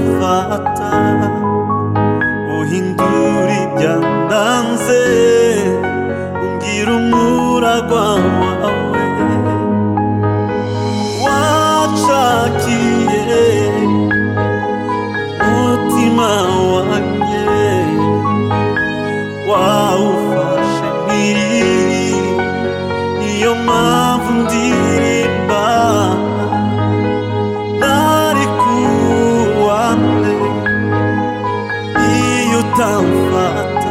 utamfata uhindura ibyandanze umbwira umuragwa wawe wacakiye umutima wanjye wawufashe mpiri niyo mpamvu ndirimba ntari kuwande iyo utamfata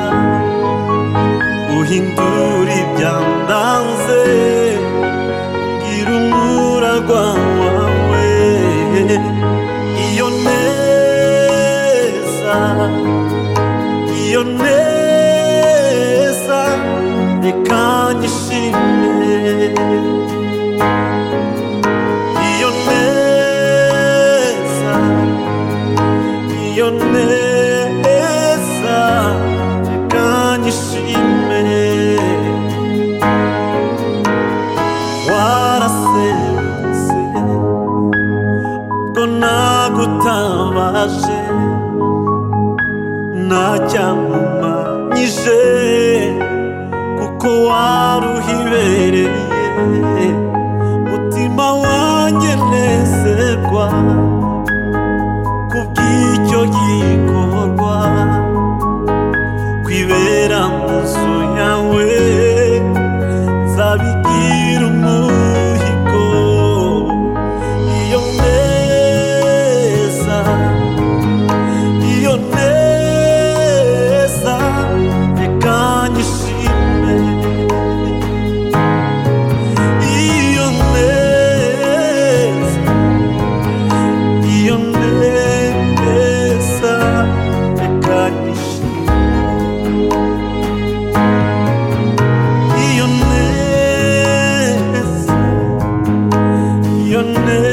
uhindura ibyandanze umbwira umuragwa wawe iyo neza iyo neza reka nyishime iyo neza iyo neza reka nyishime waraserutse ubwo nagutabaje ntacyamumanyije kuko waruhibereye mutima wanjye nezerwa kubw'icyo gikorwa kwibera mu nzu yawe nzabigira umuhigo iyo neza iyo neza reka nyishime iyo neza iyo neza reka nyishime iyo neza iyo neza